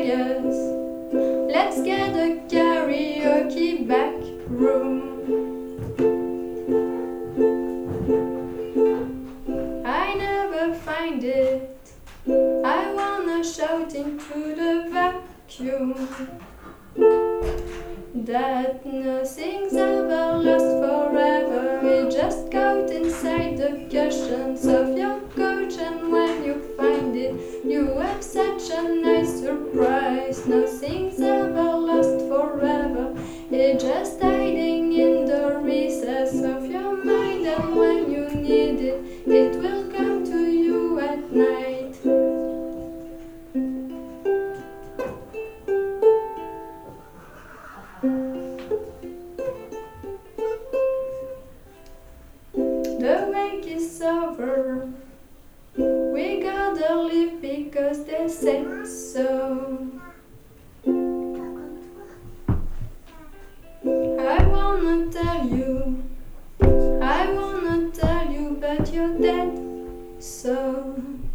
curious. Let's get a karaoke back room. I never find it. I wanna shout into the vacuum that nothing's ever lost forever. It just got inside the cushions of your coach, and when you find it, you have such a nice surprise. Nothing's ever lost forever. It's just hiding in the recess of your mind, and when you need it, it will come to you at night. The wake is over. We gotta leave because they say so. I wanna tell you, but you're dead. So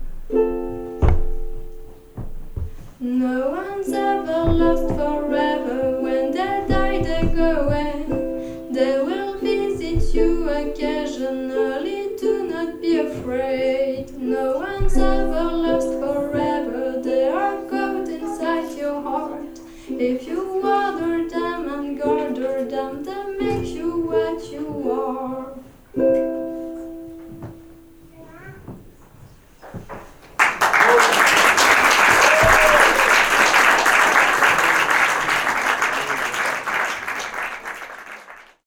no one's ever lost forever. When they die, they go away. They will visit you occasionally. Do not be afraid. No one's ever lost forever. They are caught inside your heart. If you water them and guard them,